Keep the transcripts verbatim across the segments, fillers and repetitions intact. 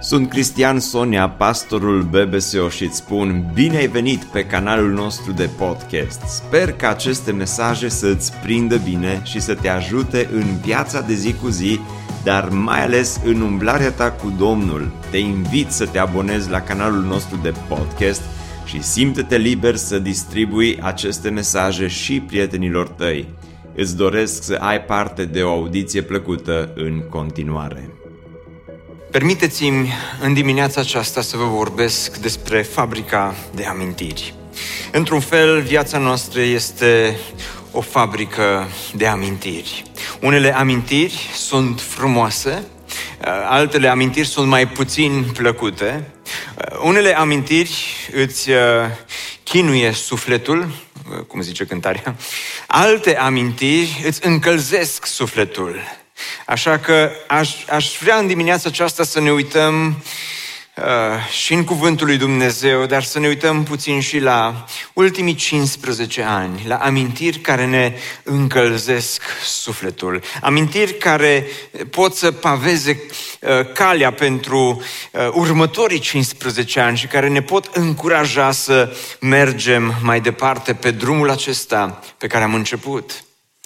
Sunt Cristian Sonia, pastorul B B S O și îți spun bine ai venit pe canalul nostru de podcast. Sper că aceste mesaje să îți prindă bine și să te ajute în viața de zi cu zi, dar mai ales în umblarea ta cu Domnul. Te invit să te abonezi la canalul nostru de podcast și simte-te liber să distribui aceste mesaje și prietenilor tăi. Îți doresc să ai parte de o audiție plăcută în continuare. Permiteți-mi în dimineața aceasta să vă vorbesc despre fabrica de amintiri. Într-un fel, viața noastră este o fabrică de amintiri. Unele amintiri sunt frumoase, altele amintiri sunt mai puțin plăcute. Unele amintiri îți chinuie sufletul, cum zice cântarea, alte amintiri îți încălzesc sufletul. Așa că aș, aș vrea în dimineața aceasta să ne uităm uh, și în Cuvântul lui Dumnezeu, dar să ne uităm puțin și la ultimii cincisprezece ani, la amintiri care ne încălzesc sufletul, amintiri care pot să paveze uh, calea pentru uh, următorii cincisprezece ani și care ne pot încuraja să mergem mai departe pe drumul acesta pe care am început.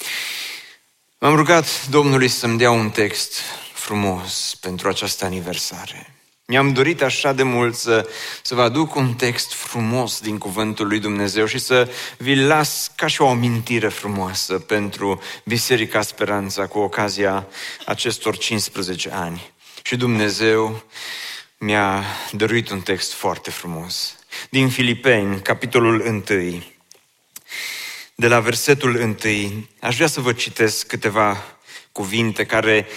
M-am rugat Domnului să-mi dea un text frumos pentru această aniversare. Mi-am dorit așa de mult să, să vă aduc un text frumos din Cuvântul lui Dumnezeu și să vi-l las ca și o amintire frumoasă pentru Biserica Speranța cu ocazia acestor cincisprezece ani. Și Dumnezeu mi-a dăruit un text foarte frumos. Din Filipeni, capitolul unu. De la versetul unu, aș vrea să vă citesc câteva cuvinte care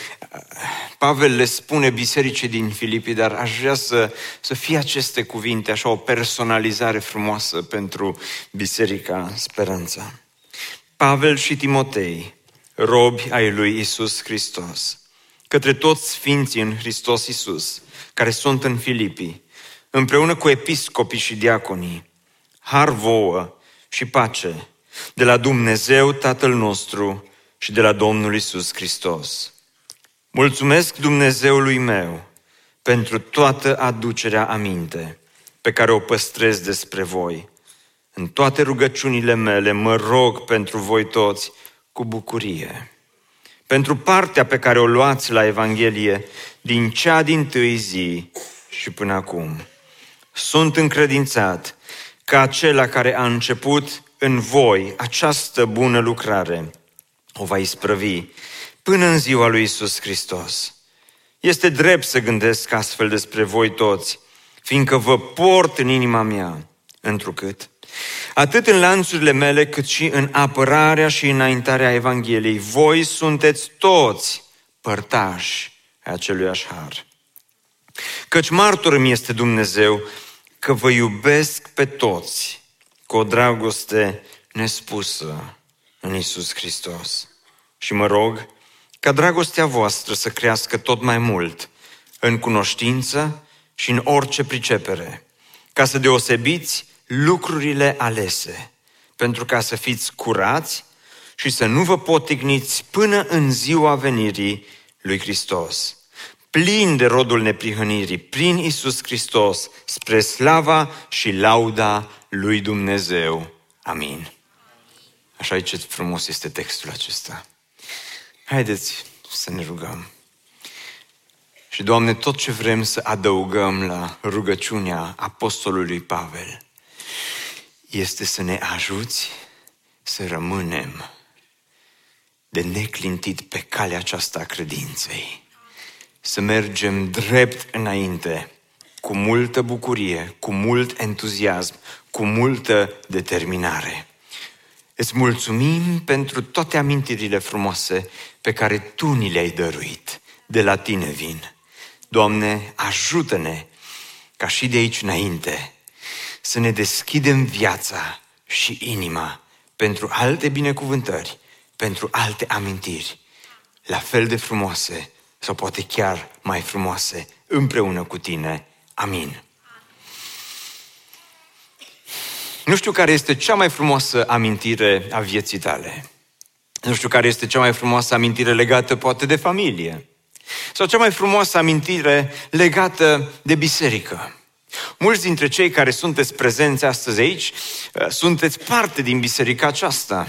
Pavel le spune bisericii din Filipi, dar aș vrea să, să fie aceste cuvinte așa o personalizare frumoasă pentru Biserica Speranța. Pavel și Timotei, robi ai lui Iisus Hristos, către toți sfinții în Hristos Iisus, care sunt în Filipi, împreună cu episcopii și diaconii, har vouă și pace de la Dumnezeu Tatăl nostru și de la Domnul Iisus Hristos. Mulțumesc Dumnezeului meu pentru toată aducerea aminte pe care o păstrez despre voi. În toate rugăciunile mele mă rog pentru voi toți cu bucurie. Pentru partea pe care o luați la Evanghelie din cea dintâi zi și până acum. Sunt încredințat că acela care a început în voi această bună lucrare o va isprăvi până în ziua lui Iisus Hristos. Este drept să gândesc astfel despre voi toți, fiindcă vă port în inima mea, întrucât, atât în lanțurile mele, cât și în apărarea și înaintarea Evangheliei, voi sunteți toți părtași ai aceluiași har. Căci martor îmi este Dumnezeu că vă iubesc pe toți cu o dragoste nespusă în Iisus Hristos. Și mă rog ca dragostea voastră să crească tot mai mult în cunoștință și în orice pricepere, ca să deosebiți lucrurile alese, pentru ca să fiți curați și să nu vă poticniți până în ziua venirii lui Hristos, plin de rodul neprihănirii, prin Iisus Hristos, spre slava și lauda lui Dumnezeu. Amin. Așa e, ce frumos este textul acesta. Haideți să ne rugăm. Și, Doamne, tot ce vrem să adăugăm la rugăciunea apostolului Pavel este să ne ajuți să rămânem de neclintit pe calea aceasta a credinței. Să mergem drept înainte, cu multă bucurie, cu mult entuziasm, cu multă determinare. Îți mulțumim pentru toate amintirile frumoase pe care Tu ni le-ai dăruit. De la Tine vin. Doamne, ajută-ne ca și de aici înainte să ne deschidem viața și inima pentru alte binecuvântări, pentru alte amintiri, la fel de frumoase sau poate chiar mai frumoase, împreună cu Tine. Amin. Nu știu care este cea mai frumoasă amintire a vieții tale. Nu știu care este cea mai frumoasă amintire legată poate de familie. sau cea mai frumoasă amintire legată de biserică. Mulți dintre cei care sunteți prezenți astăzi aici, sunteți parte din biserica aceasta.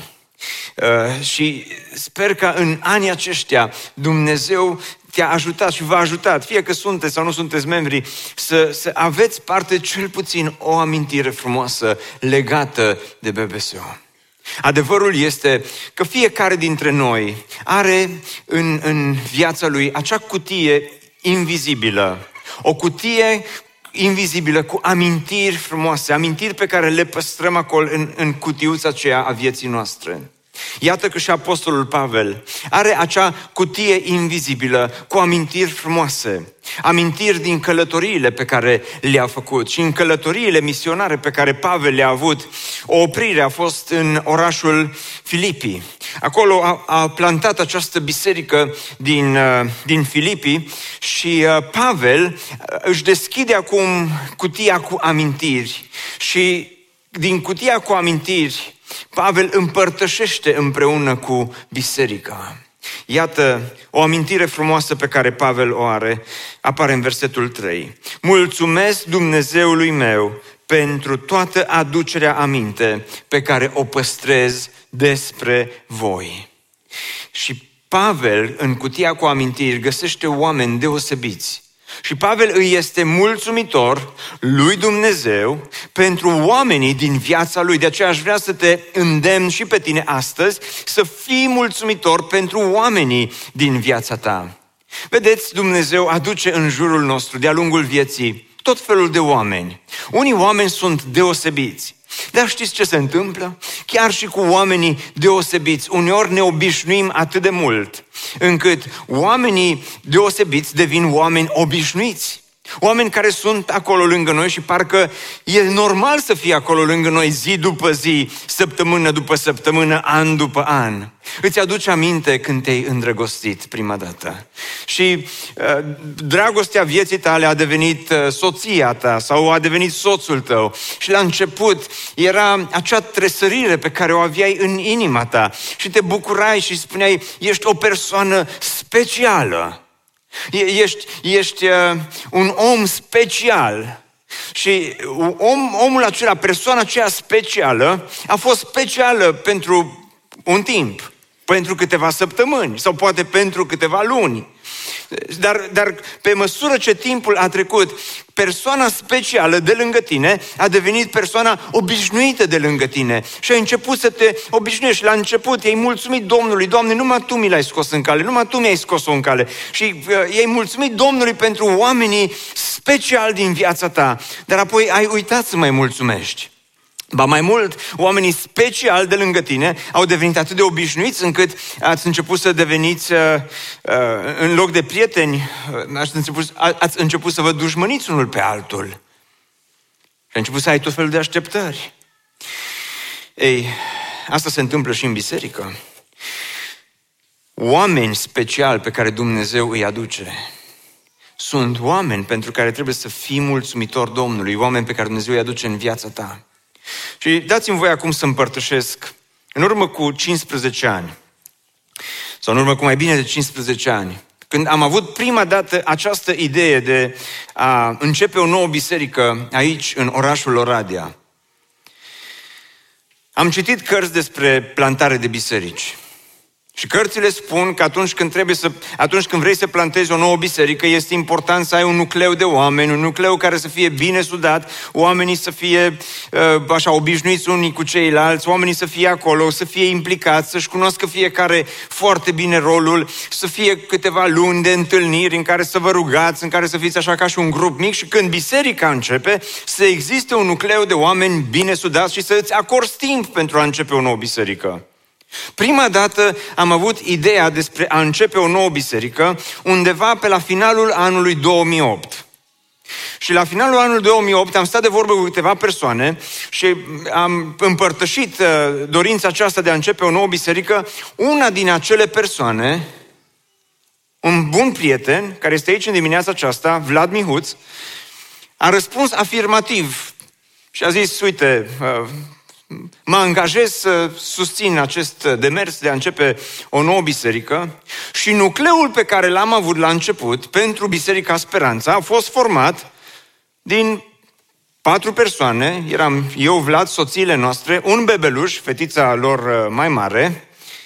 Și sper că în anii aceștia Dumnezeu te-a ajutat și v-a ajutat, fie că sunteți sau nu sunteți membri, să, să aveți parte cel puțin o amintire frumoasă legată de B B S O. Adevărul este că fiecare dintre noi are în, în viața lui acea cutie invizibilă, o cutie invizibilă cu amintiri frumoase, amintiri pe care le păstrăm acolo în, în cutiuța aceea a vieții noastre. Iată că și Apostolul Pavel are acea cutie invizibilă cu amintiri frumoase, amintiri din călătoriile pe care le-a făcut. Și în călătoriile misionare pe care Pavel le-a avut, o oprire a fost în orașul Filipii. Acolo a, a plantat această biserică din, din Filipii și Pavel își deschide acum cutia cu amintiri și din cutia cu amintiri Pavel împărtășește împreună cu biserica. Iată o amintire frumoasă pe care Pavel o are, apare în versetul trei. Mulțumesc Dumnezeului meu pentru toată aducerea aminte pe care o păstrez despre voi. Și Pavel, în cutia cu amintiri, găsește oameni deosebiți. Și Pavel îi este mulțumitor lui Dumnezeu pentru oamenii din viața lui. De aceea aș vrea să te îndemn și pe tine astăzi să fii mulțumitor pentru oamenii din viața ta. Vedeți, Dumnezeu aduce în jurul nostru, de-a lungul vieții, tot felul de oameni. Unii oameni sunt deosebiți. Dar știți ce se întâmplă? Chiar și cu oamenii deosebiți, uneori ne obișnuim atât de mult, încât oamenii deosebiți devin oameni obișnuiți. Oameni care sunt acolo lângă noi și parcă e normal să fie acolo lângă noi zi după zi, săptămână după săptămână, an după an. Îți aduce aminte când te-ai îndrăgostit prima dată și uh, dragostea vieții tale a devenit uh, soția ta sau a devenit soțul tău și la început era acea tresărire pe care o aveai în inima ta și te bucurai și spuneai, ești o persoană specială. Ești, ești uh, un om special și om, omul acela, persoana aceea specială a fost specială pentru un timp, pentru câteva săptămâni sau poate pentru câteva luni. Dar, dar pe măsură ce timpul a trecut, persoana specială de lângă tine a devenit persoana obișnuită de lângă tine și ai început să te obișnuiești. La început i-ai mulțumit Domnului, Doamne, numai Tu mi l-ai scos în cale, numai Tu mi-ai scos-o în cale și uh, i-ai mulțumit Domnului pentru oamenii speciali din viața ta, dar apoi ai uitat să mai mulțumești. Ba mai mult, oamenii speciali de lângă tine au devenit atât de obișnuiți încât ați început să deveniți, uh, uh, în loc de prieteni, uh, ați, început, ați început să vă dușmăniți unul pe altul. Și ai început să ai tot felul de așteptări. Ei, asta se întâmplă și în biserică. Oameni speciali pe care Dumnezeu îi aduce sunt oameni pentru care trebuie să fii mulțumitor Domnului, oameni pe care Dumnezeu îi aduce în viața ta. Și dați-mi voi acum să împărtășesc, în urmă cu cincisprezece ani, sau în urmă cu mai bine de cincisprezece ani, când am avut prima dată această idee de a începe o nouă biserică aici, în orașul Oradea. Am citit cărți despre plantare de biserici. Și cărțile spun că atunci când, trebuie să, atunci când vrei să plantezi o nouă biserică, este important să ai un nucleu de oameni, un nucleu care să fie bine sudat, oamenii să fie uh, așa obișnuiți unii cu ceilalți, oamenii să fie acolo, să fie implicați, să-și cunoască fiecare foarte bine rolul, să fie câteva luni de întâlniri în care să vă rugați, în care să fiți așa ca și un grup mic și când biserica începe, să existe un nucleu de oameni bine sudați și să îți acorzi timp pentru a începe o nouă biserică. Prima dată am avut ideea despre a începe o nouă biserică undeva pe la finalul anului două mii opt. Și la finalul anului două mii opt am stat de vorbă cu câteva persoane și am împărtășit dorința aceasta de a începe o nouă biserică. Una din acele persoane, un bun prieten, care este aici în dimineața aceasta, Vlad Mihuț, a răspuns afirmativ și a zis, uite, mă angajez să susțin acest demers de a începe o nouă biserică și nucleul pe care l-am avut la început pentru Biserica Speranța a fost format din patru persoane. Eram eu, Vlad, soțiile noastre, un bebeluș, fetița lor mai mare,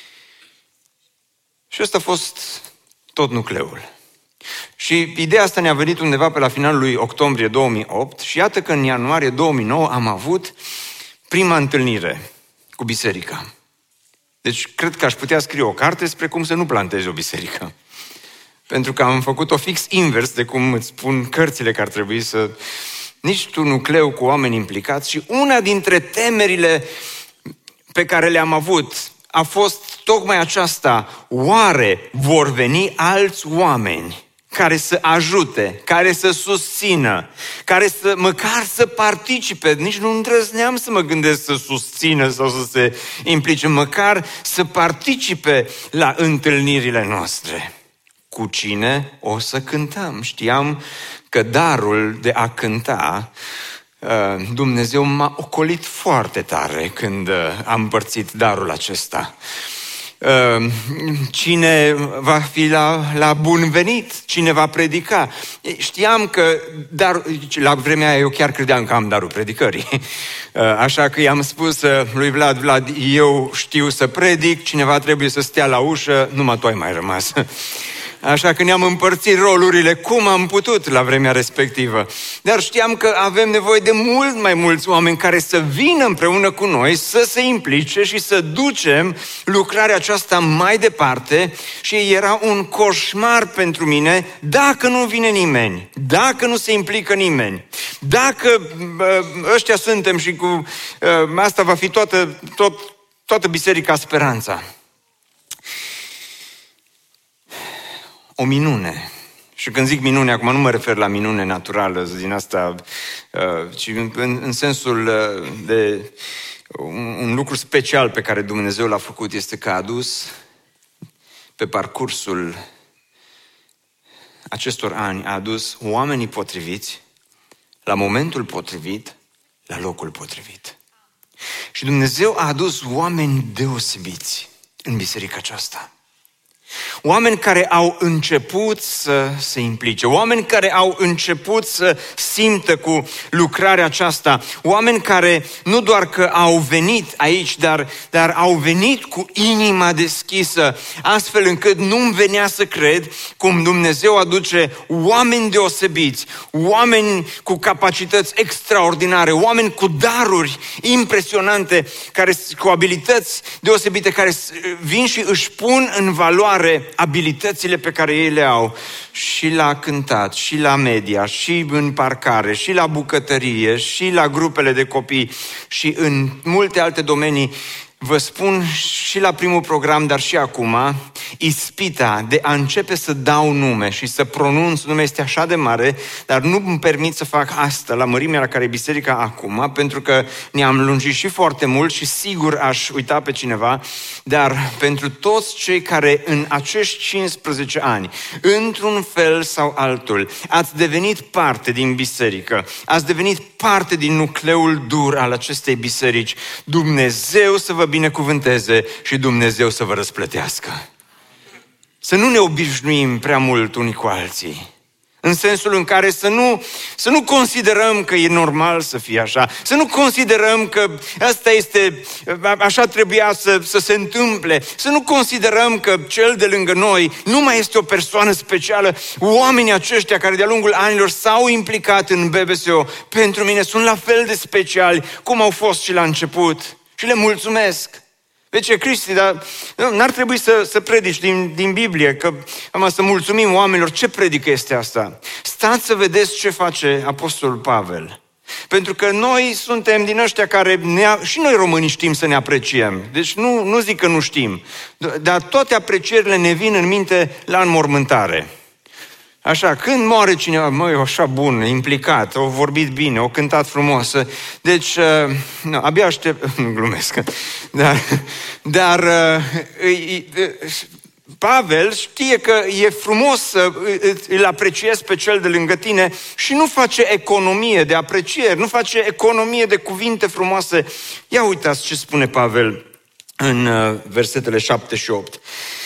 și ăsta a fost tot nucleul. Și ideea asta ne-a venit undeva pe la finalul lui octombrie două mii opt și iată că în ianuarie două mii nouă am avut prima întâlnire cu biserica. Deci cred că aș putea scrie o carte despre cum să nu plantezi o biserică. Pentru că am făcut-o fix invers de cum îți spun cărțile că ar trebui să... Nici tu nucleu cu oameni implicați. Și una dintre temerile pe care le-am avut a fost tocmai aceasta: oare vor veni alți oameni care să ajute, care să susțină, care să măcar să participe? Nici nu îndrăzneam să mă gândesc să susțină sau să se implice, măcar să participe la întâlnirile noastre. Cu cine o să cântăm? Știam că darul de a cânta, Dumnezeu m-a ocolit foarte tare când am împărțit darul acesta. Cine va fi la, la bun venit, cine va predica. Știam că dar, la vremea aia eu chiar credeam că am darul predicării. Așa că i-am spus lui Vlad: Vlad, eu știu să predic, cineva trebuie să stea la ușă, numai tu ai mai rămas. Așa că ne-am împărțit rolurile cum am putut la vremea respectivă. Dar știam că avem nevoie de mult mai mulți oameni care să vină împreună cu noi, să se implice și să ducem lucrarea aceasta mai departe. Și era un coșmar pentru mine dacă nu vine nimeni, dacă nu se implică nimeni, dacă ăștia suntem și cu asta va fi toată, tot, toată Biserica Speranța. O minune. Și când zic minune, acum nu mă refer la minune naturală, din asta, ci în, în sensul de un lucru special pe care Dumnezeu l-a făcut, este că a adus pe parcursul acestor ani, a adus oamenii potriviți, la momentul potrivit, la locul potrivit. Și Dumnezeu a adus oameni deosebiți în biserica aceasta. Oameni care au început să se implice, oameni care au început să simtă cu lucrarea aceasta, oameni care nu doar că au venit aici, dar, dar au venit cu inima deschisă, astfel încât nu-mi venea să cred cum Dumnezeu aduce oameni deosebiți, oameni cu capacități extraordinare, oameni cu daruri impresionante, care, cu abilități deosebite, care vin și își pun în valoare abilitățile pe care ei le au și la cântat, și la media, și în parcare, și la bucătărie, și la grupele de copii și în multe alte domenii. Vă spun și la primul program, dar și acum, ispita de a începe să dau nume și să pronunț nume este așa de mare, dar nu îmi permit să fac asta la mărimea la care e biserica acum, pentru că ne-am lungit și foarte mult și sigur aș uita pe cineva, dar pentru toți cei care în acești cincisprezece ani, într-un fel sau altul, ați devenit parte din biserică, ați devenit parte din nucleul dur al acestei biserici, Dumnezeu să vă binecuvânteze și Dumnezeu să vă răsplătească. Să nu ne obișnuim prea mult unii cu alții, în sensul în care să nu, să nu considerăm că e normal să fie așa, să nu considerăm că asta este, așa trebuia să, să se întâmple, să nu considerăm că cel de lângă noi nu mai este o persoană specială. Oamenii aceștia care de-a lungul anilor s-au implicat în B B S O, pentru mine sunt la fel de speciali cum au fost și la început. Și le mulțumesc. Vezi ce, Cristi, dar n-ar trebui să, să predici din, din Biblie, că am să mulțumim oamenilor. Ce predică este asta? Stați să vedeți ce face Apostolul Pavel. Pentru că noi suntem din ăștia care, ne, și noi românii știm să ne apreciem. Deci nu, nu zic că nu știm, dar toate aprecierile ne vin în minte la înmormântare. Așa, când moare cineva, măi, așa bun, implicat, au vorbit bine, au cântat frumos. Deci, uh, nu, abia aștept, nu glumesc, dar, dar uh, uh, uh, Pavel știe că e frumos să îl apreciezi pe cel de lângă tine și nu face economie de aprecieri, nu face economie de cuvinte frumoase. Ia uitați ce spune Pavel în versetele șapte și opt.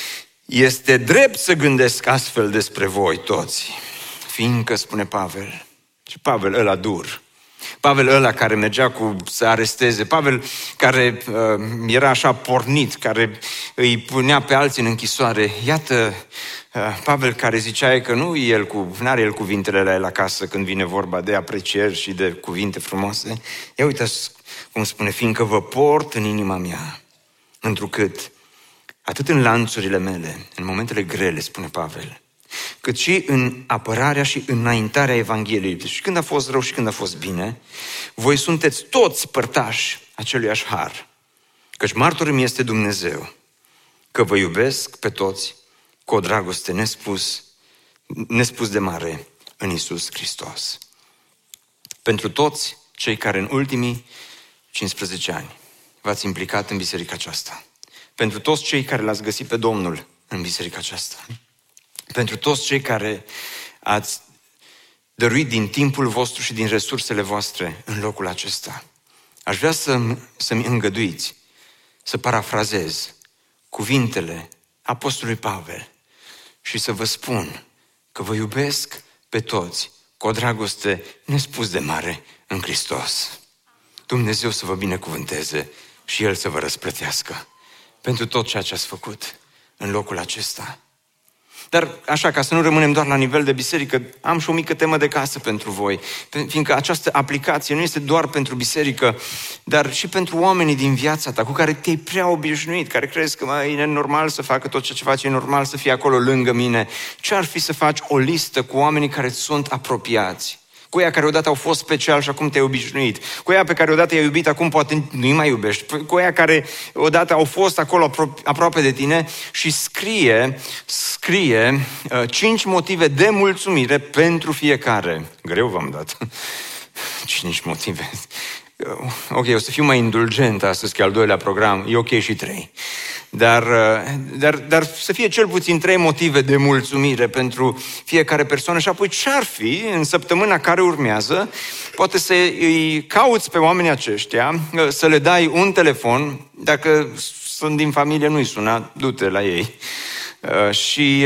Este drept să gândesc astfel despre voi toți, fiindcă, spune Pavel, și Pavel ăla dur, Pavel ăla care mergea cu să aresteze, Pavel care uh, era așa pornit, care îi punea pe alții în închisoare. Iată, uh, Pavel care zicea că nu el cu, n-are el cuvintele la el acasă când vine vorba de aprecieri și de cuvinte frumoase. Ia uitați cum spune, fiindcă vă port în inima mea, întrucât atât în lanțurile mele, în momentele grele, spune Pavel, cât și în apărarea și înaintarea Evangheliei. Deci când a fost rău și când a fost bine, voi sunteți toți părtași aceluiași har. Căci martorul mi este Dumnezeu, că vă iubesc pe toți cu o dragoste nespus, nespus de mare în Iisus Hristos. Pentru toți cei care în ultimii cincisprezece ani v-ați implicat în biserica aceasta, pentru toți cei care l-ați găsit pe Domnul în biserica aceasta, pentru toți cei care ați dăruit din timpul vostru și din resursele voastre în locul acesta, aș vrea să-mi, să-mi îngăduiți să parafrazez cuvintele Apostolului Pavel și să vă spun că vă iubesc pe toți cu o dragoste nespus de mare în Hristos. Dumnezeu să vă binecuvânteze și El să vă răsplătească pentru tot ceea ce ați făcut în locul acesta. Dar așa, ca să nu rămânem doar la nivel de biserică, am și o mică temă de casă pentru voi, fiindcă această aplicație nu este doar pentru biserică, dar și pentru oamenii din viața ta, cu care te-ai prea obișnuit, care crezi că mă, e normal să facă tot ce face, e normal să fie acolo lângă mine. Ce ar fi să faci o listă cu oamenii care sunt apropiați? Cu ea care odată au fost special și acum te-ai obișnuit. Cu ea pe care odată i-ai iubit, acum poate nu-i mai iubești. Cu ea care odată au fost acolo apro- aproape de tine și scrie, scrie uh, cinci motive de mulțumire pentru fiecare. Greu v-am dat. Cinci motive. Ok, o să fiu mai indulgent astăzi că al doilea program. E ok și trei. Dar, dar, dar să fie cel puțin trei motive de mulțumire pentru fiecare persoană și apoi ce-ar fi în săptămâna care urmează, poate să îi cauți pe oamenii aceștia, să le dai un telefon, dacă sunt din familie, nu-i suna, du-te la ei și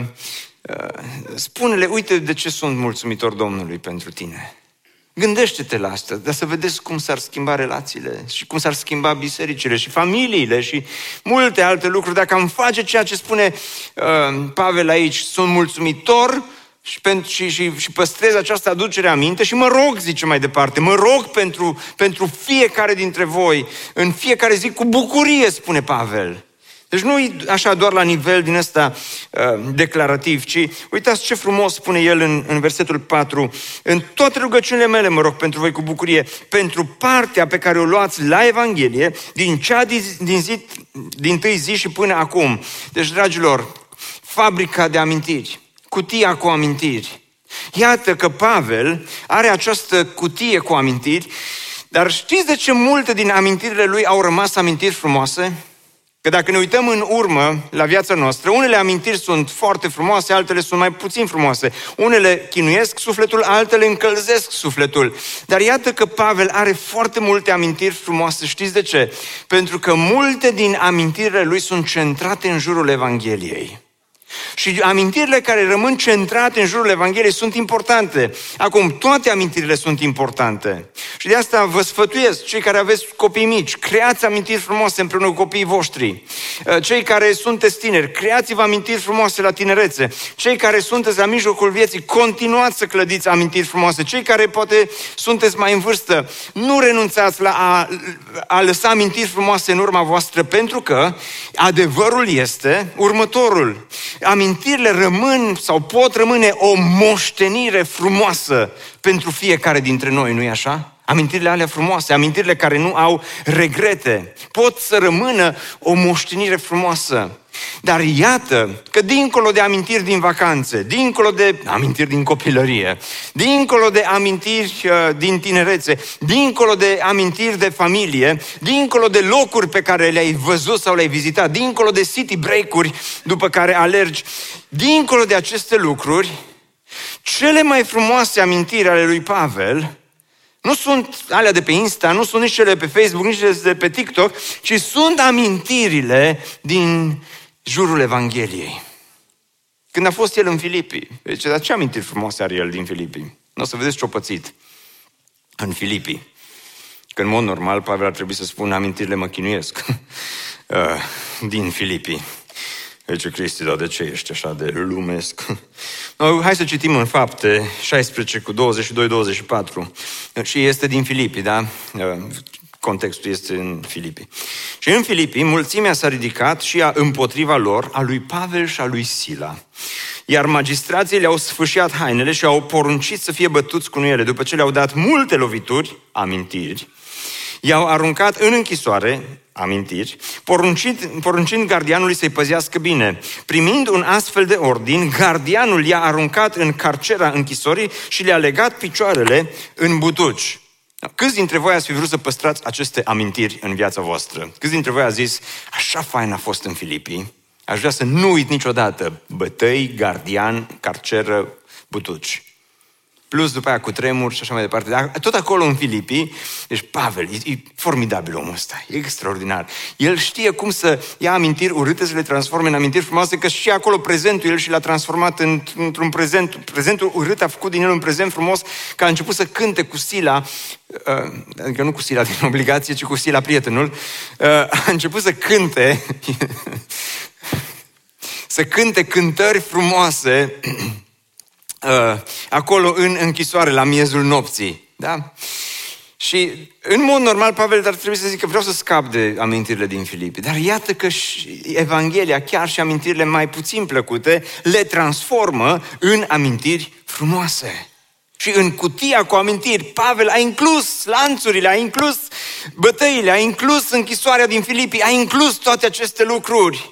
spune-le, uite de ce sunt mulțumitor Domnului pentru tine. Gândește-te la asta, dar să vedeți cum s-ar schimba relațiile și cum s-ar schimba bisericile și familiile și multe alte lucruri. Dacă am face ceea ce spune uh, Pavel aici, sunt mulțumitor și, pentru, și, și, și păstrez această aducere aminte și mă rog, zice mai departe, mă rog pentru, pentru fiecare dintre voi, în fiecare zi cu bucurie, spune Pavel. Deci nu e așa doar la nivel din ăsta uh, declarativ, ci uitați ce frumos spune el în, în versetul patru. În toate rugăciunile mele mă rog pentru voi cu bucurie, pentru partea pe care o luați la Evanghelie, din cea din, din, zi, din tâi zi și până acum. Deci, dragilor, fabrica de amintiri, cutia cu amintiri. Iată că Pavel are această cutie cu amintiri, dar știți de ce multe din amintirile lui au rămas amintiri frumoase? Că dacă ne uităm în urmă la viața noastră, unele amintiri sunt foarte frumoase, altele sunt mai puțin frumoase. Unele chinuiesc sufletul, altele încălzesc sufletul. Dar iată că Pavel are foarte multe amintiri frumoase. Știți de ce? Pentru că multe din amintirile lui sunt centrate în jurul Evangheliei. Și amintirile care rămân centrate în jurul Evangheliei sunt importante. Acum, toate amintirile sunt importante. Și de asta vă sfătuiesc, cei care aveți copii mici, creați amintiri frumoase împreună cu copiii voștri. Cei care sunteți tineri, creați-vă amintiri frumoase la tinerețe. Cei care sunteți la mijlocul vieții, continuați să clădiți amintiri frumoase. Cei care poate sunteți mai în vârstă, nu renunțați la a, a lăsa amintiri frumoase în urma voastră, pentru că adevărul este următorul. Amintirile rămân sau pot rămâne o moștenire frumoasă pentru fiecare dintre noi, nu-i așa? Amintirile alea frumoase, amintirile care nu au regrete, pot să rămână o moștenire frumoasă. Dar iată că dincolo de amintiri din vacanțe, dincolo de amintiri din copilărie, dincolo de amintiri uh, din tinerețe, dincolo de amintiri de familie, dincolo de locuri pe care le-ai văzut sau le-ai vizitat, dincolo de city break-uri după care alergi, dincolo de aceste lucruri, cele mai frumoase amintiri ale lui Pavel nu sunt alea de pe Insta, nu sunt nici cele de pe Facebook, nici cele de pe TikTok, ci sunt amintirile din jurul Evangheliei. Când a fost el în Filipii, zice, dar ce amintiri frumoase are el din Filipii? Nu o să vedeți ce-o pățit în Filipii. Că în mod normal Pavel ar trebui să spună amintirile mă chinuiesc din Filipii. Zice Cristi, dar de ce ești așa de lumesc? No, hai să citim în Fapte șaisprezece cu douăzeci și doi douăzeci și patru. Și este din Filipii, da? Contextul este în Filipii. Și în Filipii, mulțimea s-a ridicat și a împotriva lor, a lui Pavel și a lui Sila. Iar magistrații le-au sfâșiat hainele și au poruncit să fie bătuți cu nuiele. După ce le-au dat multe lovituri, amintiri, i-au aruncat în închisoare, amintiri, poruncind, poruncind gardianului să-i păzească bine. Primind un astfel de ordin, gardianul i-a aruncat în carcera închisorii și le-a legat picioarele în butuci. Câți dintre voi ați fi vrut să păstrați aceste amintiri în viața voastră? Câți dintre voi a zis, așa fain a fost în Filipii, aș vrea să nu uit niciodată bătăi, gardian, carceră, butuci. Plus după aia cu tremur și așa mai departe. Dar tot acolo în Filipii, deci Pavel, e, e formidabil omul ăsta, e extraordinar. El știe cum să ia amintiri urâte, să le transforme în amintiri frumoase, că și acolo prezentul el și l-a transformat în, într-un prezent, prezentul urât a făcut din el un prezent frumos, că a început să cânte cu Sila, adică nu cu Sila din obligație, ci cu Sila prietenul, a început să cânte, să cânte cântări frumoase, Uh, acolo în închisoare, la miezul nopții, da? Și în mod normal Pavel ar trebui să zică vreau să scap de amintirile din Filipii, dar iată că și Evanghelia, chiar și amintirile mai puțin plăcute, le transformă în amintiri frumoase. Și în cutia cu amintiri, Pavel a inclus lanțurile, a inclus bătăile, a inclus închisoarea din Filipii, a inclus toate aceste lucruri.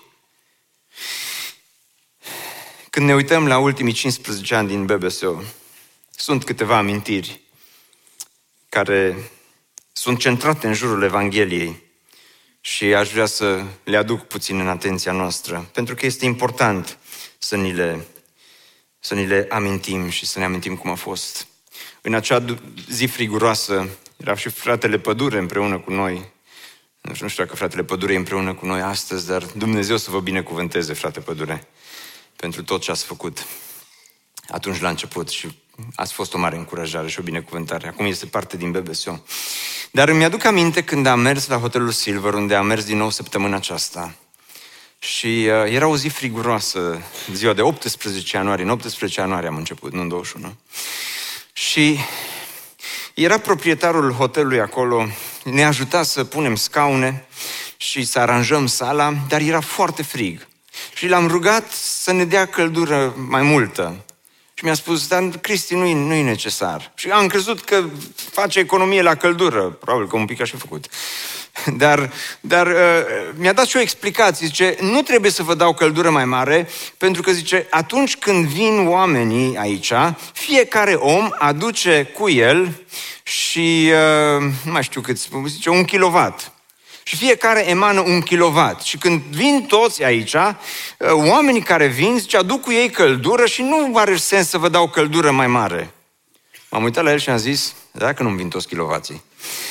Când ne uităm la ultimii cincisprezece ani din B B S O, sunt câteva amintiri care sunt centrate în jurul Evangheliei și aș vrea să le aduc puțin în atenția noastră, pentru că este important să ni le, să ni le amintim și să ne amintim cum a fost. În acea zi friguroasă era și fratele Pădure împreună cu noi. Nu știu dacă fratele Pădure e împreună cu noi astăzi, dar Dumnezeu să vă binecuvânteze, frate Pădure, pentru tot ce ați făcut atunci la început și ați fost o mare încurajare și o binecuvântare. Acum este parte din B B S O. Dar îmi aduc aminte când am mers la hotelul Silver, unde am mers din nou săptămâna aceasta. Și uh, era o zi friguroasă, ziua de optsprezece ianuarie. În optsprezece ianuarie am început, nu în douăzeci și unu. Și era proprietarul hotelului acolo, ne ajuta să punem scaune și să aranjăm sala, dar era foarte frig. Și l-am rugat să ne dea căldură mai multă. Și mi-a spus, dar Cristi, nu-i, nu-i necesar. Și am crezut că face economie la căldură. Probabil că un pic așa făcut. Dar, dar uh, mi-a dat și o explicație. Zice, nu trebuie să vă dau căldură mai mare, pentru că, zice, atunci când vin oamenii aici, fiecare om aduce cu el și, uh, nu mai știu cât spun, zice, un kilowatt. Și fiecare emană un kilowatt. Și când vin toți aici, oamenii care vin, zice, aduc cu ei căldură și nu are sens să vă dau căldură mai mare. M-am uitat la el și am zis, dacă nu-mi vin toți kilowații.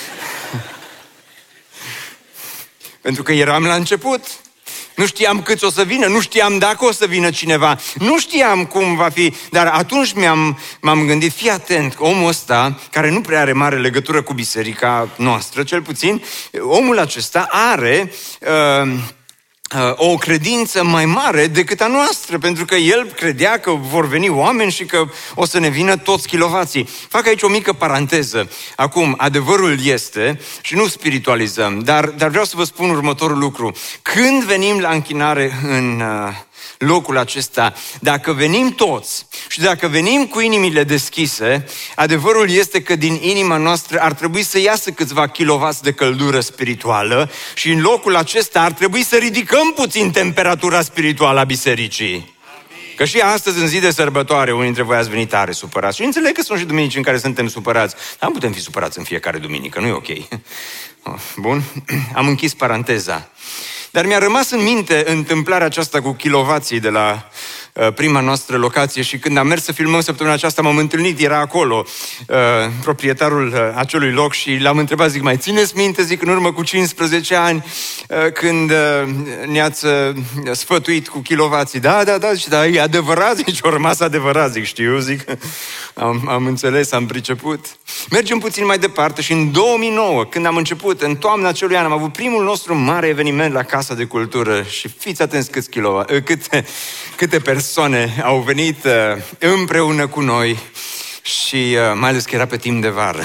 Pentru că eram la început. Nu știam câți o să vină, nu știam dacă o să vină cineva, nu știam cum va fi, dar atunci mi-am, m-am gândit, fii atent, omul ăsta, care nu prea are mare legătură cu biserica noastră, cel puțin, omul acesta are uh, uh, o credință mai mare decât a noastră, pentru că el credea că vor veni oameni și că o să ne vină toți kilovații. Fac aici o mică paranteză. Acum, adevărul este, și nu spiritualizăm, dar, dar vreau să vă spun următorul lucru. Când venim la închinare în, locul acesta. Dacă venim toți și dacă venim cu inimile deschise, adevărul este că din inima noastră ar trebui să iasă câțiva kilovați de căldură spirituală și în locul acesta ar trebui să ridicăm puțin temperatura spirituală a bisericii. Că și astăzi, în zi de sărbătoare, unii dintre voi ați venit tare supărați. Și înțeleg că sunt și duminici în care suntem supărați. Dar nu putem fi supărați în fiecare duminică, nu e ok. Bun, am închis paranteza. Dar mi-a rămas în minte întâmplarea aceasta cu kilovații de la uh, prima noastră locație și când am mers să filmăm săptămâna aceasta, m-am întâlnit, era acolo uh, proprietarul uh, acelui loc și l-am întrebat, zic, mai țineți minte, zic, în urmă cu cincisprezece ani, uh, când uh, ne-ați uh, sfătuit cu kilovații. Da, da, da, zic, da, e adevărat, zic, o rămas adevărat, zic, știu, zic, am, am înțeles, am priceput. Mergem puțin mai departe și în două mii nouă, când am început, în toamna acelui an, am avut primul nostru mare eveniment la Casa de Cultură și fiți atenți câți kilova, câte, câte persoane au venit împreună cu noi și mai ales că era pe timp de vară.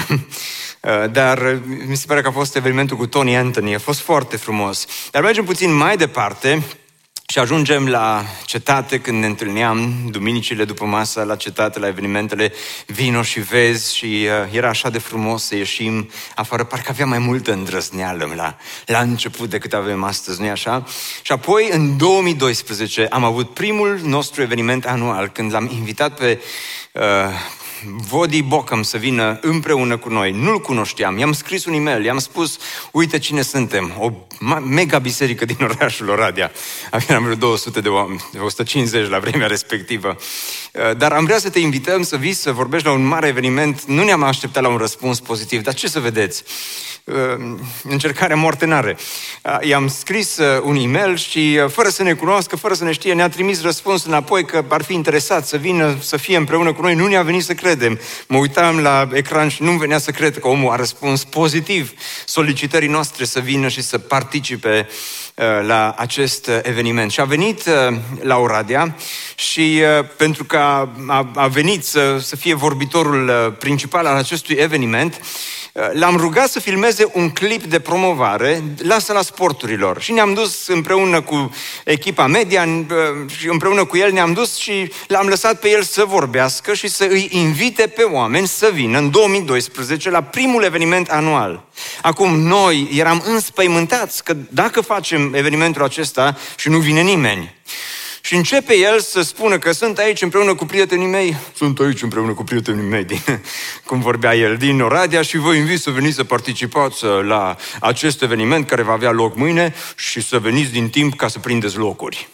Dar mi se pare că a fost evenimentul cu Tony Anthony, a fost foarte frumos. Dar mergem puțin mai departe și ajungem la cetate când ne întâlneam duminicile după masă la cetate, la evenimentele Vino și Vezi și uh, era așa de frumos să ieșim afară, parcă avea mai multă îndrăzneală la, la început decât avem astăzi, nu-i așa? Și apoi în două mii doisprezece am avut primul nostru eveniment anual când l-am invitat pe uh, Vodi Bocăm să vină împreună cu noi. Nu-l cunoșteam, i-am scris un e-mail, i-am spus, uite cine suntem, o mega biserică din orașul Oradea. Aveam vreo două sute de oameni, o sută cincizeci la vremea respectivă. Dar am vrea să te invităm să vii să vorbești la un mare eveniment. Nu ne-am așteptat la un răspuns pozitiv, dar ce să vedeți? Încercarea moarte n-are. I-am scris un e-mail și fără să ne cunoască, fără să ne știe, ne-a trimis răspuns înapoi că ar fi interesat să vină, să fie împreună cu noi. Nu ne-a venit să credem. Mă uitam la ecran și nu venea să cred că omul a răspuns pozitiv solicitării noastre să vină și să participe la acest eveniment. Și a venit la Oradea și pentru că a, a venit să, să fie vorbitorul principal al acestui eveniment, l-am rugat să filmeze un clip de promovare la Sala Sporturilor. Și ne-am dus împreună cu echipa media și împreună cu el ne-am dus și l-am lăsat pe el să vorbească și să îi invite pe oameni să vină în două mii doisprezece la primul eveniment anual. Acum noi eram înspăimântați că dacă facem evenimentul acesta și nu vine nimeni, și începe el să spună că sunt aici împreună cu prietenii mei, sunt aici împreună cu prietenii mei, din, cum vorbea el, din Oradea și vă invit să veniți să participați la acest eveniment care va avea loc mâine și să veniți din timp ca să prindeți locuri.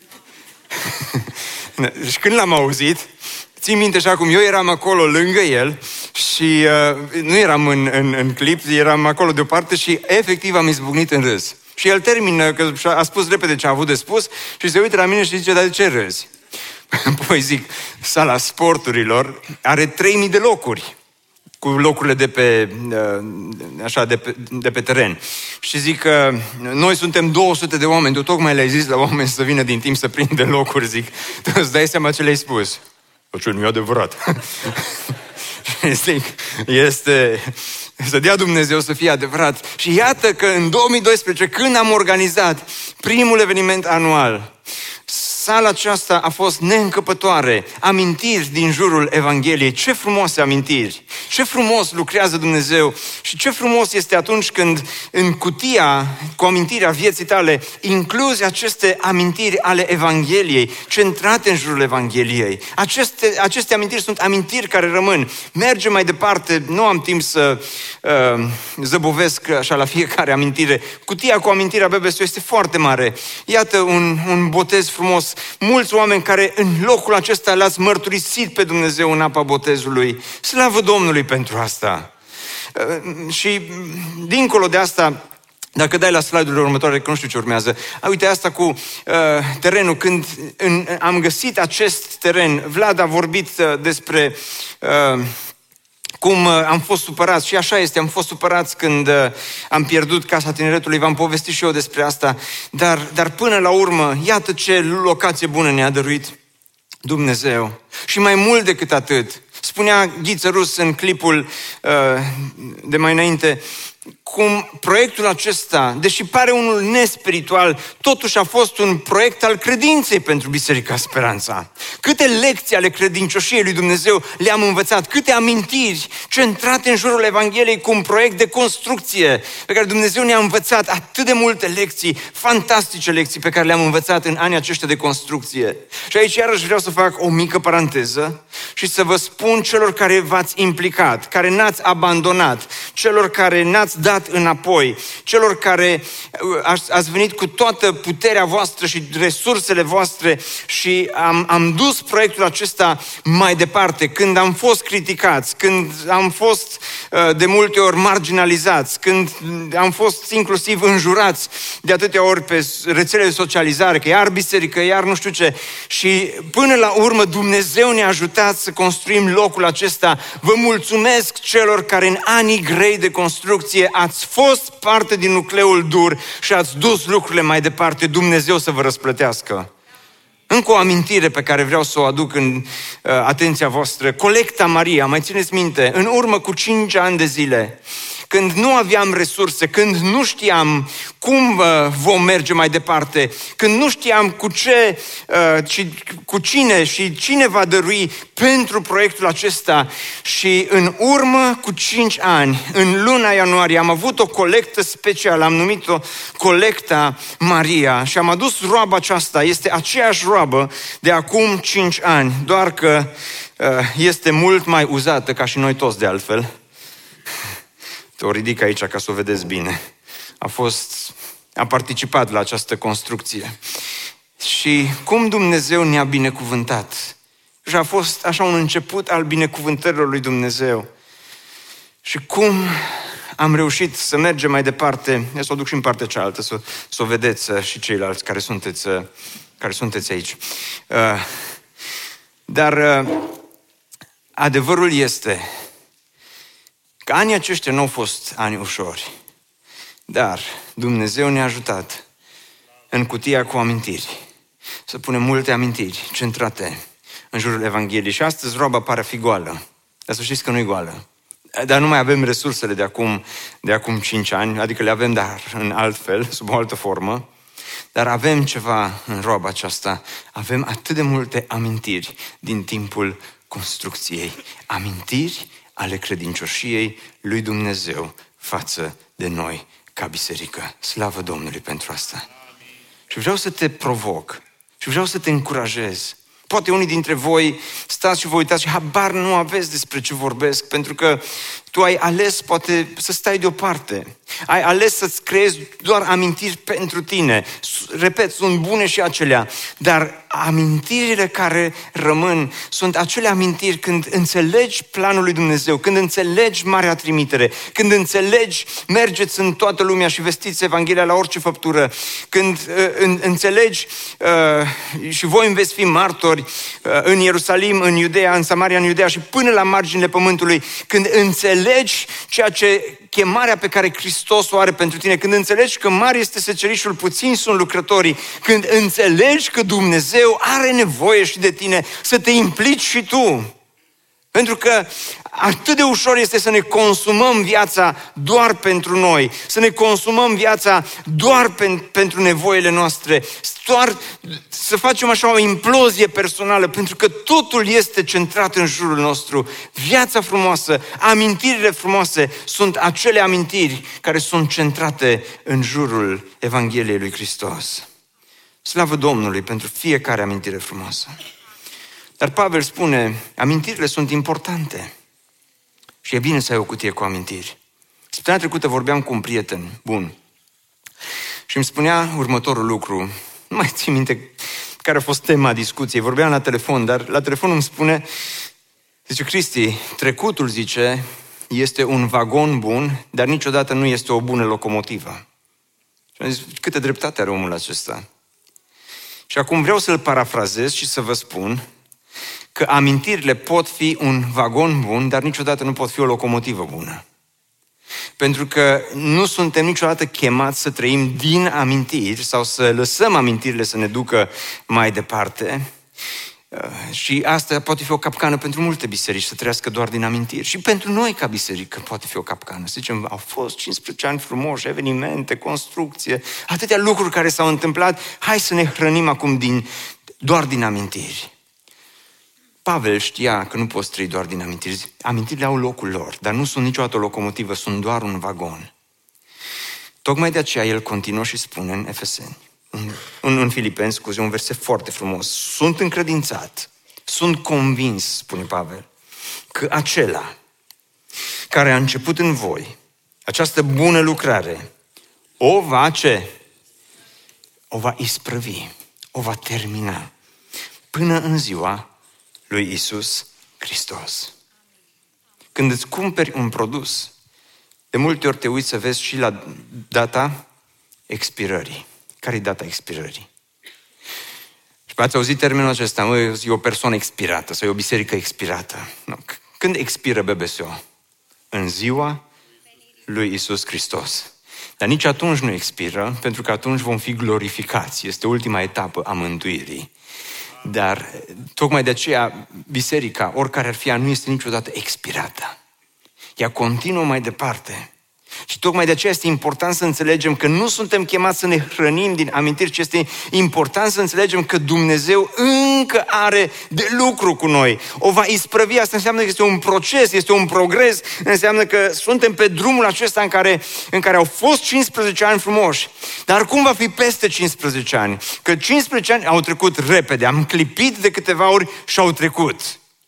Și când l-am auzit, țin minte și acum, eu eram acolo lângă el și uh, nu eram în, în, în clip, eram acolo deoparte și efectiv am izbucnit în râs. Și el termină, că a spus repede ce a avut de spus și se uită la mine și zice, dar de ce râzi? Păi zic, Sala Sporturilor are trei mii de locuri, cu locurile de pe, așa, de pe, de pe teren. Și zic că noi suntem două sute de oameni, tu tocmai le-ai zis la oameni să vină din timp să prinde locuri, zic, tu îți dai seama ce le-ai spus? Ce nu e adevărat. Zic, este... Să dea Dumnezeu să fie adevărat. Și iată că în două mii doisprezece, când am organizat primul eveniment anual, sala aceasta a fost neîncăpătoare, amintiri din jurul Evangheliei. Ce frumoase amintiri! Ce frumos lucrează Dumnezeu și ce frumos este atunci când în cutia cu amintirea vieții tale incluzi aceste amintiri ale Evangheliei, centrate în jurul Evangheliei. Aceste, aceste amintiri sunt amintiri care rămân. Mergem mai departe, nu am timp să uh, zăbovesc așa la fiecare amintire. Cutia cu amintirea B B S O este foarte mare. Iată un, un botez frumos. Mulți oameni care în locul acesta l-ați mărturisit pe Dumnezeu în apa botezului. Slavă Domnului pentru asta. Și dincolo de asta, dacă dai la slide-urile următoare, că nu știu ce urmează, a, uite asta cu uh, terenul, când în, am găsit acest teren, Vlad a vorbit uh, despre uh, cum uh, am fost supărați și așa este, am fost supărați când uh, am pierdut Casa Tineretului, v-am povestit și eu despre asta, dar, dar până la urmă, iată ce locație bună ne-a dăruit Dumnezeu. Și mai mult decât atât, spunea Ghiță Rus în clipul uh, de mai înainte, cum proiectul acesta, deși pare unul nespiritual, totuși a fost un proiect al credinței pentru Biserica Speranța. Câte lecții ale credincioșiei lui Dumnezeu le-am învățat, câte amintiri centrate în jurul Evangheliei cu un proiect de construcție pe care Dumnezeu ne-a învățat, atât de multe lecții, fantastice lecții pe care le-am învățat în anii aceștia de construcție. Și aici iarăși vreau să fac o mică paranteză și să vă spun celor care v-ați implicat, care n-ați abandonat, celor care n-ați dat înapoi, celor care ați venit cu toată puterea voastră și resursele voastre și am, am dus proiectul acesta mai departe, când am fost criticați, când am fost de multe ori marginalizați, când am fost inclusiv înjurați de atâtea ori pe rețelele de socializare, că iar biserică, iar nu știu ce. Și până la urmă Dumnezeu ne-a ajutat să construim locul acesta. Vă mulțumesc celor care în anii grei de construcție ați fost parte din nucleul dur și ați dus lucrurile mai departe. Dumnezeu să vă răsplătească. Încă o amintire pe care vreau să o aduc în uh, atenția voastră. Colecta Maria, mai țineți minte, în urmă cu cinci ani de zile, când nu aveam resurse, când nu știam cum uh, vom merge mai departe, când nu știam cu ce, uh, ci, cu cine și cine va dărui pentru proiectul acesta. Și în urmă cu cinci ani, în luna ianuarie, am avut o colectă specială, am numit-o Colecta Maria și am adus roaba aceasta. Este aceeași roabă de acum cinci ani, doar că uh, este mult mai uzată, ca și noi toți de altfel. O ridic aici ca să o vedeți bine. A fost, a participat la această construcție. Și cum Dumnezeu ne-a binecuvântat. Și a fost așa un început al binecuvântărilor lui Dumnezeu. Și cum am reușit să mergem mai departe, să o duc și în partea cealaltă, să, să o vedeți și ceilalți care sunteți, care sunteți aici. Dar adevărul este că anii aceștia nu au fost ani ușori, dar Dumnezeu ne-a ajutat în cutia cu amintiri, să punem multe amintiri centrate în jurul Evangheliei. Și astăzi roaba pare a fi goală, dar să știți că nu e goală. Dar nu mai avem resursele de acum, de acum cinci ani, adică le avem, dar în alt fel, sub o altă formă. Dar avem ceva în roaba aceasta, avem atât de multe amintiri din timpul construcției, amintiri ale credincioșiei lui Dumnezeu față de noi ca biserică. Slavă Domnului pentru asta. Și vreau să te provoc și vreau să te încurajez. Poate unii dintre voi stați și vă uitați și habar nu aveți despre ce vorbesc, pentru că tu ai ales poate să stai deoparte. Ai ales să-ți creezi doar amintiri pentru tine. Repet, sunt bune și acelea, dar amintirile care rămân sunt acele amintiri când înțelegi planul lui Dumnezeu, când înțelegi marea trimitere, când înțelegi, mergeți în toată lumea și vestiți Evanghelia la orice făptură, când uh, în, înțelegi uh, și voi veți fi martori uh, în Ierusalim, în Iudeea, în Samaria, în Iudeea și până la marginile pământului, când înțelegi ceea ce chemarea pe care Hristos o are pentru tine, când înțelegi că mare este secerișul, puțini sunt lucrătorii, când înțelegi că Dumnezeu are nevoie și de tine, să te implici și tu. Pentru că atât de ușor este să ne consumăm viața doar pentru noi, să ne consumăm viața doar pen, pentru nevoile noastre, doar să facem așa o implozie personală, pentru că totul este centrat în jurul nostru. Viața frumoasă, amintirile frumoase sunt acele amintiri care sunt centrate în jurul Evangheliei lui Hristos. Slavă Domnului pentru fiecare amintire frumoasă. Dar Pavel spune, amintirile sunt importante și e bine să ai o cutie cu amintiri. Săptămâna trecută vorbeam cu un prieten bun și îmi spunea următorul lucru. Nu mai țin minte care a fost tema discuției, vorbeam la telefon, dar la telefon îmi spune, zice, Cristi, trecutul, zice, este un vagon bun, dar niciodată nu este o bună locomotivă. Și am zis, câtă dreptate are omul acesta? Și acum vreau să-l parafrazez și să vă spun că amintirile pot fi un vagon bun, dar niciodată nu pot fi o locomotivă bună. Pentru că nu suntem niciodată chemați să trăim din amintiri sau să lăsăm amintirile să ne ducă mai departe. Și asta poate fi o capcană pentru multe biserici, să trăiască doar din amintiri. Și pentru noi ca biserică poate fi o capcană. Să zicem, au fost cincisprezece ani frumoși, evenimente, construcție, atâtea lucruri care s-au întâmplat, hai să ne hrănim acum din, doar din amintiri. Pavel știa că nu poți trăi doar din amintiri. Amintirile au locul lor, dar nu sunt niciodată o locomotivă, sunt doar un vagon. Tocmai de aceea el continuă și spune în Efeseni, în, în Filipeni, scuze, un verset foarte frumos. Sunt încredințat, sunt convins, spune Pavel, că acela care a început în voi această bună lucrare, o va ce? O va isprăvi, o va termina până în ziua lui Iisus Hristos. Când îți cumperi un produs, de multe ori te uiți să vezi și la data expirării. Care e data expirării? Și ați auzit termenul acesta, mă, e o persoană expirată sau e o biserică expirată. Nu. Când expiră B B S O? În ziua lui Iisus Hristos. Dar nici atunci nu expiră, pentru că atunci vom fi glorificați. Este ultima etapă a mântuirii. Dar tocmai de aceea biserica, oricare ar fi ea, nu este niciodată expirată. Ea continuă mai departe. Și tocmai de aceea este important să înțelegem că nu suntem chemați să ne hrănim din amintiri, ci este important să înțelegem că Dumnezeu încă are de lucru cu noi. O va isprăvi, asta înseamnă că este un proces, este un progres, înseamnă că suntem pe drumul acesta în care, în care au fost cincisprezece ani frumoși. Dar cum va fi peste cincisprezece ani? Că cincisprezece ani au trecut repede, am clipit de câteva ori și au trecut.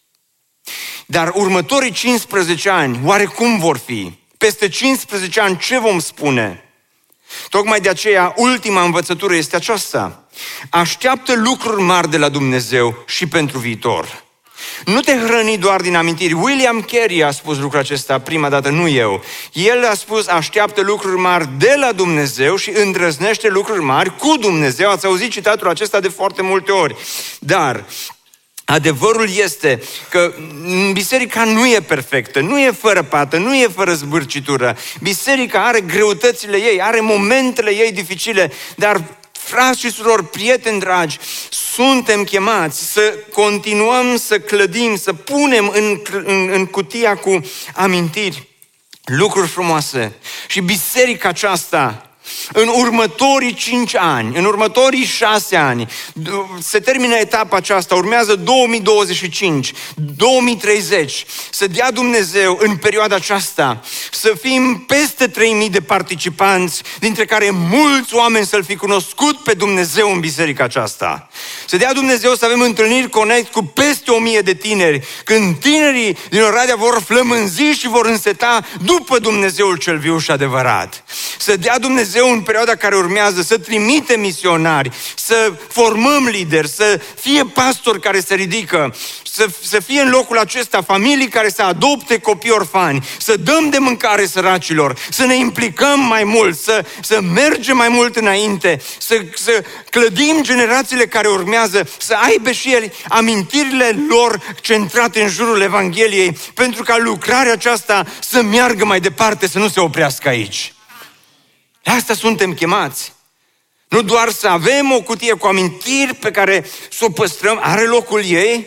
Dar următorii cincisprezece ani, oare cum vor fi? Peste cincisprezece ani ce vom spune? Tocmai de aceea, ultima învățătură este aceasta. Așteaptă lucruri mari de la Dumnezeu și pentru viitor. Nu te hrăni doar din amintiri. William Carey a spus lucrul acesta prima dată, nu eu. El a spus, așteaptă lucruri mari de la Dumnezeu și îndrăznește lucruri mari cu Dumnezeu. Ați auzit citatul acesta de foarte multe ori. Dar adevărul este că biserica nu e perfectă, nu e fără pată, nu e fără zbârcitură. Biserica are greutățile ei, are momentele ei dificile, dar frați și surori, prieteni dragi, suntem chemați să continuăm să clădim, să punem în, în, în cutia cu amintiri lucruri frumoase. Și biserica aceasta, în următorii cinci ani, în următorii șase ani, se termină etapa aceasta, urmează două mii douăzeci și cinci, două mii treizeci, să dea Dumnezeu în perioada aceasta să fim peste trei mii de participanți, dintre care mulți oameni să-L fi cunoscut pe Dumnezeu în biserica aceasta. Să dea Dumnezeu să avem întâlniri Connect cu peste o mie de tineri, când tinerii din Oradea vor flămânzi și vor înseta după Dumnezeul cel viu și adevărat. Să dea Dumnezeu în perioada care urmează să trimite misionari, să formăm lideri, să fie pastori care se ridică, să, să fie în locul acesta familii care să adopte copii orfani, să dăm de mâncare săracilor, să ne implicăm mai mult, să, să mergem mai mult înainte, să, să clădim generațiile care urmează, să aibă și ele amintirile lor centrate în jurul Evangheliei, pentru ca lucrarea aceasta să meargă mai departe, să nu se oprească aici. De asta suntem chemați. Nu doar să avem o cutie cu amintiri pe care să o păstrăm, are locul ei,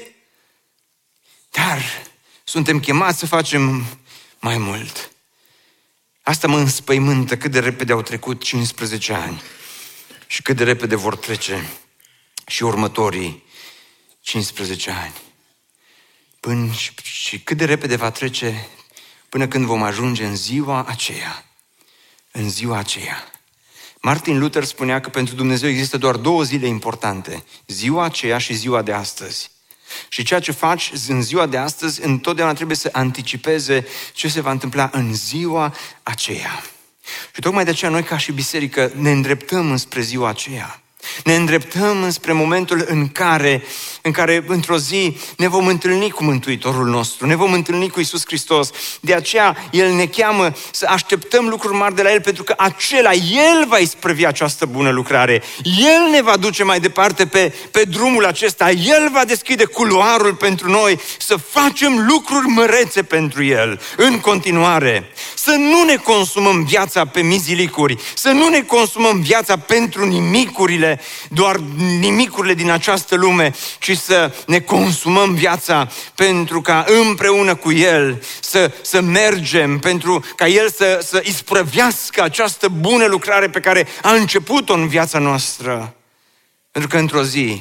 dar suntem chemați să facem mai mult. Asta mă înspăimântă cât de repede au trecut cincisprezece ani și cât de repede vor trece și următorii cincisprezece ani. Până și, și cât de repede va trece până când vom ajunge în ziua aceea. În ziua aceea. Martin Luther spunea că pentru Dumnezeu există doar două zile importante. Ziua aceea și ziua de astăzi. Și ceea ce faci în ziua de astăzi, întotdeauna trebuie să anticipeze ce se va întâmpla în ziua aceea. Și tocmai de aceea noi ca și biserică ne îndreptăm înspre ziua aceea. Ne îndreptăm înspre momentul în care, în care într-o zi ne vom întâlni cu Mântuitorul nostru, ne vom întâlni cu Iisus Hristos. De aceea El ne cheamă să așteptăm lucruri mari de la El, pentru că acela, El va isprăvi această bună lucrare. El ne va duce mai departe pe, pe drumul acesta. El va deschide culoarul pentru noi să facem lucruri mărețe pentru El în continuare. Să nu ne consumăm viața pe mizilicuri, să nu ne consumăm viața pentru nimicurile bunurile, doar nimicurile din această lume, ci să ne consumăm viața pentru ca împreună cu El să, să mergem, pentru ca El să, să isprăvească această bună lucrare pe care a început-o în viața noastră. Pentru că într-o zi,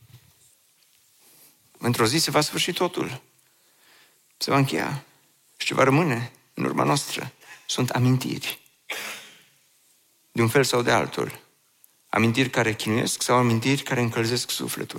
într-o zi se va sfârși totul. Se va încheia. Și ce va rămâne în urma noastră sunt amintiri. De un fel sau de altul. Amintiri care chinuiesc sau amintiri care încălzesc sufletul.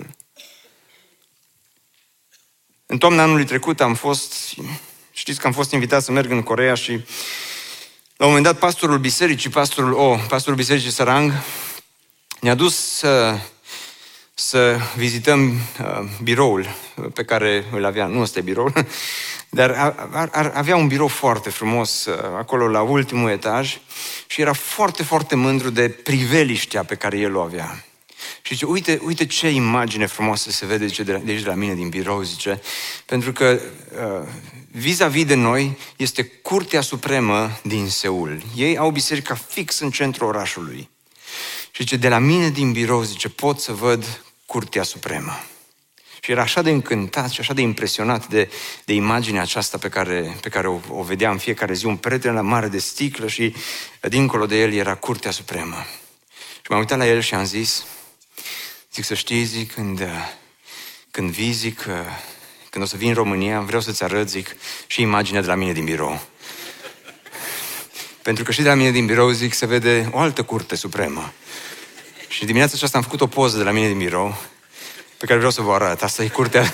În toamna anului trecut am fost, știți că am fost invitat să merg în Coreea și la un moment dat pastorul bisericii, pastorul O, pastorul bisericii Sarang, ne-a dus să, să vizităm uh, biroul pe care îl avea. Nu ăsta e biroul, dar ar, ar avea un birou foarte frumos uh, acolo la ultimul etaj și era foarte, foarte mândru de priveliștea pe care el o avea. Și zice, uite, uite ce imagine frumoasă se vede de, de aici de la mine din birou, zice, pentru că uh, vis-a-vis de noi este Curtea Supremă din Seul. Ei au biserica fix în centrul orașului. Și zice, de la mine din birou, zice, pot să văd Curtea Supremă. Și era așa de încântat și așa de impresionat de, de imaginea aceasta pe care, pe care o, o vedea în fiecare zi, un perete la mare de sticlă și dincolo de el era Curtea Supremă. Și m-am uitat la el și am zis, zic să știi, zic, când, când vii, zic, când o să vii în România, vreau să-ți arăt, zic, și imaginea de la mine din birou. Pentru că și de la mine din birou, zic, se vede o altă Curte Supremă. Și dimineața aceasta am făcut o poză de la mine din birou, pe care vreau să vă arăt. Asta e Curtea,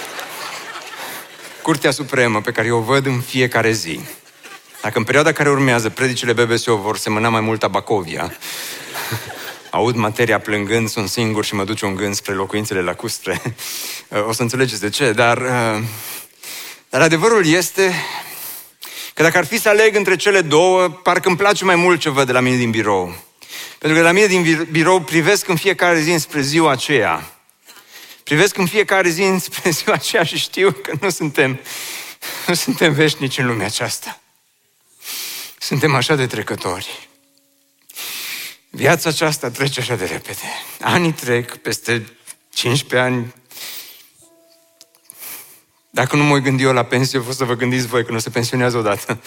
Curtea Supremă, pe care eu o văd în fiecare zi. Dacă în perioada care urmează predicile B B S O vor semăna mai mult Abacovia, aud materia plângând, sunt singur și mă duce un gând spre locuințele lacustre, o să înțelegeți de ce, dar, dar adevărul este că dacă ar fi să aleg între cele două, parcă îmi place mai mult ce văd de la mine din birou. Pentru că de la mine din birou privesc în fiecare zi înspre ziua aceea. Privesc în fiecare zi înspre ziua aceea și știu că nu suntem, nu suntem veșnici în lumea aceasta. Suntem așa de trecători. Viața aceasta trece așa de repede. Anii trec, peste cincisprezece ani. Dacă nu mă gândi eu la pensie, o să vă gândiți voi că nu se pensionează odată.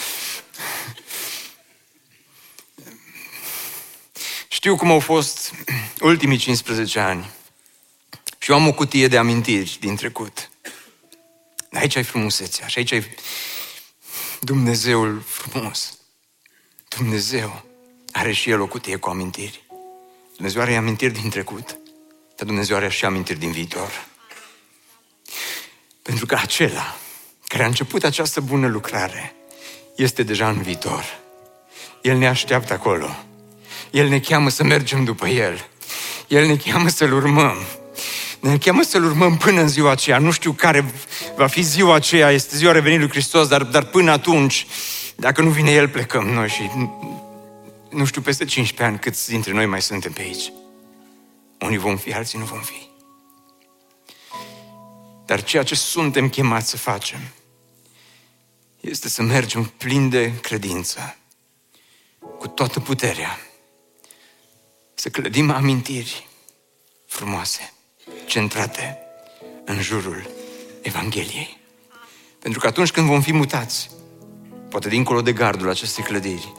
Știu cum au fost ultimii cincisprezece ani. Și eu am o cutie de amintiri din trecut. Aici ai frumusețea și aici ai Dumnezeul frumos. Dumnezeu are și El o cutie cu amintiri. Dumnezeu are amintiri din trecut, dar Dumnezeu are și amintiri din viitor. Pentru că acela care a început această bună lucrare este deja în viitor. El ne așteaptă acolo. El ne cheamă să mergem după El. El ne cheamă să-L urmăm. Ne cheamă să-L urmăm până în ziua aceea. Nu știu care va fi ziua aceea, este ziua revenirii lui Hristos, dar, dar până atunci, dacă nu vine El, plecăm noi și nu știu peste cincisprezece ani câți dintre noi mai suntem pe aici. Unii vom fi, alții nu vom fi. Dar ceea ce suntem chemați să facem este să mergem plin de credință, cu toată puterea, să clădim amintiri frumoase, centrate în jurul Evangheliei. Pentru că atunci când vom fi mutați, poate dincolo de gardul acestei clădiri,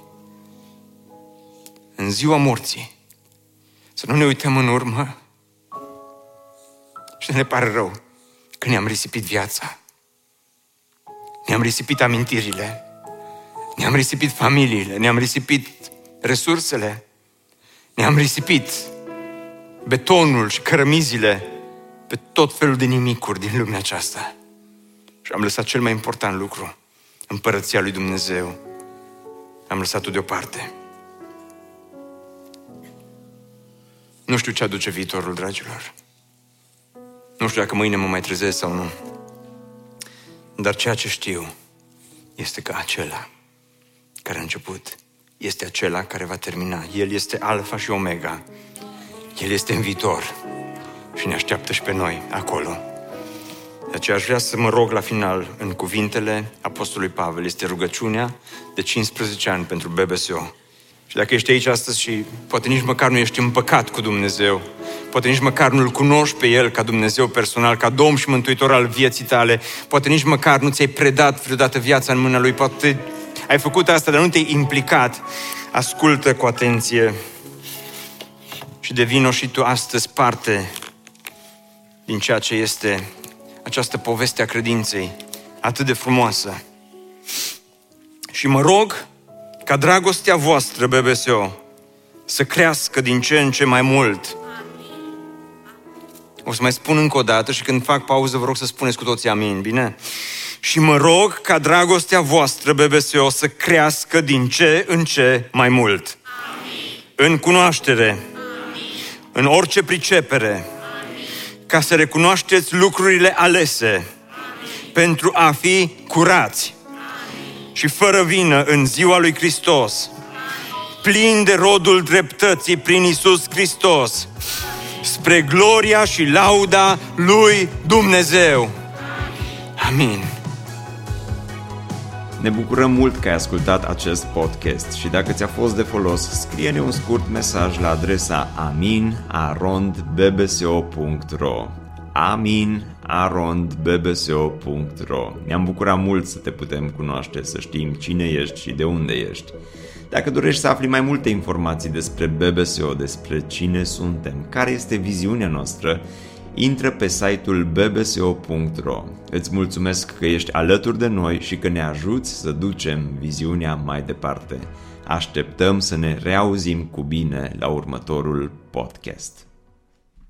în ziua morții, să nu ne uităm în urmă și să ne pare rău că ne-am risipit viața, ne-am risipit amintirile, ne-am risipit familiile, ne-am risipit resursele, ne-am risipit betonul și cărămizile pe tot felul de nimicuri din lumea aceasta. Și am lăsat cel mai important lucru, împărăția lui Dumnezeu. Am lăsat-o deoparte. Nu știu ce aduce viitorul, dragilor. Nu știu dacă mâine mă mai trezesc sau nu. Dar ceea ce știu este că acela care a început este acela care va termina. El este Alfa și Omega. El este în viitor și ne așteaptă și pe noi acolo. De aceea aș vrea să mă rog la final în cuvintele Apostolului Pavel. Este rugăciunea de cincisprezece ani pentru B B S O Și dacă ești aici astăzi și poate nici măcar nu ești împăcat cu Dumnezeu, poate nici măcar nu-L cunoști pe El ca Dumnezeu personal, ca Domn și Mântuitor al vieții tale, poate nici măcar nu ți-ai predat vreodată viața în mâna Lui, poate ai făcut asta, dar nu te-ai implicat, ascultă cu atenție și devino și tu astăzi parte din ceea ce este această poveste a credinței atât de frumoasă. Și mă rog ca dragostea voastră, B B S O, să crească din ce în ce mai mult. O să mai spun încă o dată și când fac pauză vă rog să spuneți cu toții amin, bine? Și mă rog ca dragostea voastră, B B S O, să crească din ce în ce mai mult. Amin. În cunoaștere, amin, în orice pricepere, amin, ca să recunoașteți lucrurile alese, amin, pentru a fi curați, amin, și fără vină în ziua lui Hristos, plin de rodul dreptății prin Iisus Hristos, spre gloria și lauda lui Dumnezeu. Amin. Ne bucurăm mult că ai ascultat acest podcast și dacă ți-a fost de folos, scrie-ne un scurt mesaj la adresa amin arond b b s o punct r o amin arond b b s o punct r o. Ne-am bucurat mult să te putem cunoaște, să știm cine ești și de unde ești. Dacă dorești să afli mai multe informații despre B B S O, despre cine suntem, care este viziunea noastră, intră pe site-ul b b s o punct r o. Îți mulțumesc că ești alături de noi și că ne ajuți să ducem viziunea mai departe. Așteptăm să ne reauzim cu bine la următorul podcast.